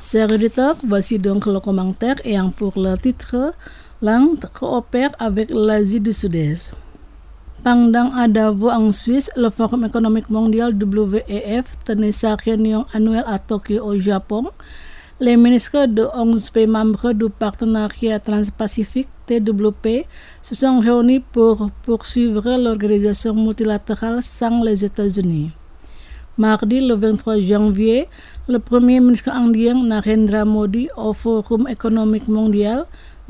Chers auditeurs, voici donc le commentaire ayant pour le titre L'Inde coopère avec l'Asie du Sud-Est. Pendant à Davos en Suisse, le Forum économique mondial WEF tenait sa réunion annuelle à Tokyo au Japon. Les ministres de 11 pays membres du partenariat transpacifique TWP se sont réunis pour poursuivre l'organisation multilatérale sans les États-Unis. Mardi, le 23 janvier, le Premier ministre indien Narendra Modi au Forum économique mondial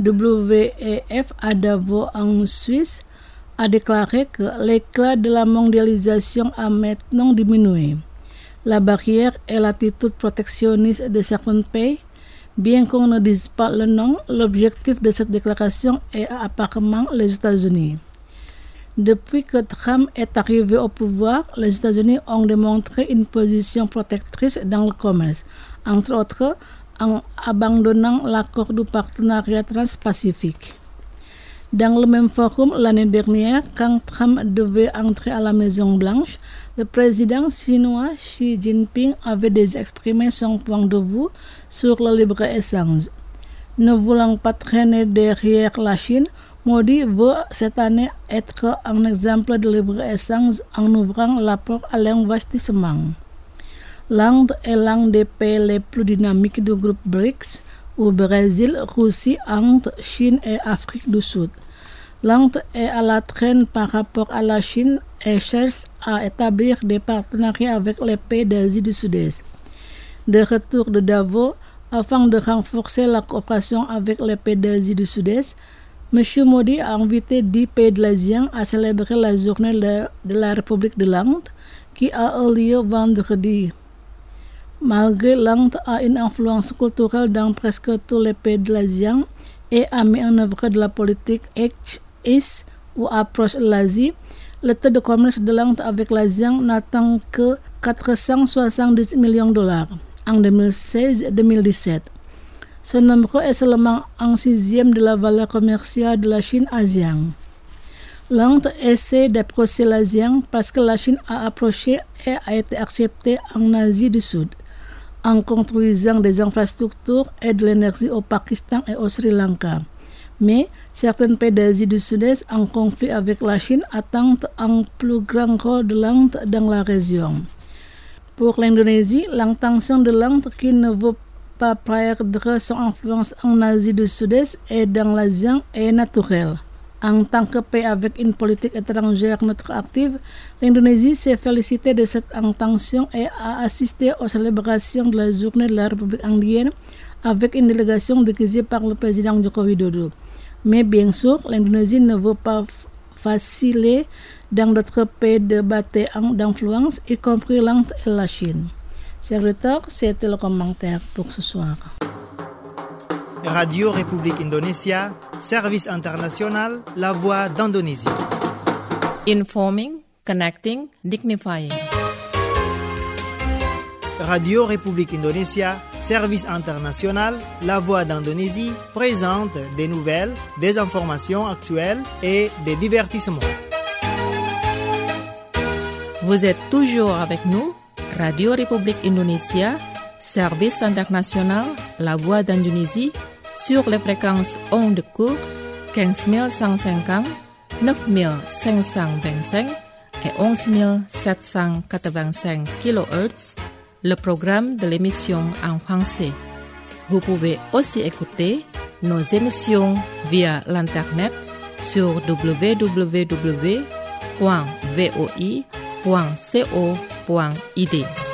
WEF à Davos en Suisse a déclaré que l'éclat de la mondialisation a maintenant diminué. La barrière et l'attitude protectionniste de certains pays, bien qu'on ne dise pas le nom, l'objectif de cette déclaration est apparemment les États-Unis. Depuis que Trump est arrivé au pouvoir, les États-Unis ont démontré une position protectrice dans le commerce, entre autres en abandonnant l'accord du partenariat transpacifique. Dans le même forum, l'année dernière, quand Trump devait entrer à la Maison-Blanche, le président chinois Xi Jinping avait déjà exprimé son point de vue sur le libre-échange. Ne voulant pas traîner derrière la Chine, Modi veut cette année être un exemple de libre-échange en ouvrant la porte à l'investissement. L'Inde est l'un des pays les plus dynamiques du groupe BRICS, au Brésil, Russie, Inde, Chine et Afrique du Sud. L'Inde est à la traîne par rapport à la Chine et cherche à établir des partenariats avec les pays d'Asie du Sud-Est. De retour de Davos, afin de renforcer la coopération avec les pays d'Asie du Sud-Est, M. Modi a invité 10 pays de l'ASEAN à célébrer la journée de la République de l'Inde qui a eu lieu vendredi. Malgré l'Inde a une influence culturelle dans presque tous les pays de l'ASEAN et a mis en œuvre de la politique East ou approche l'Asie, le taux de commerce de l'Inde avec l'ASEAN n'atteint que 470 millions de dollars en 2016-2017. Ce nombre est seulement un sixième de la valeur commerciale de la Chine-ASEAN. L'Inde essaie d'approcher l'ASEAN parce que la Chine a approché et a été acceptée en Asie du Sud, en construisant des infrastructures et de l'énergie au Pakistan et au Sri Lanka. Mais certains pays d'Asie du Sud-Est en conflit avec la Chine attendent un plus grand rôle de l'Inde dans la région. Pour l'Indonésie, l'intention de l'Inde qui ne veut pas perdre son influence en Asie du Sud-Est et dans l'ASEAN est naturelle. En tant que pays avec une politique étrangère neutre active, l'Indonésie s'est félicitée de cette intention et a assisté aux célébrations de la journée de la République indienne avec une délégation dirigée par le président Joko Widodo. Mais bien sûr, l'Indonésie ne veut pas vaciler dans d'autres pays de bataille d'influence, y compris l'Inde et la Chine. Chers auditeurs, c'était le commentaire pour ce soir. Radio République Indonésia, service international, la voix d'Indonésie. Informing, connecting, dignifying. Radio République Indonésia, service international, la voix d'Indonésie, présente des nouvelles, des informations actuelles et des divertissements. Vous êtes toujours avec nous, Radio République Indonésia, service international, la voix d'Indonésie, sur les fréquences ondes courtes 15150, 9525 et 11785 kHz, le programme de l'émission en français. Vous pouvez aussi écouter nos émissions via l'internet sur www.voi.co.id.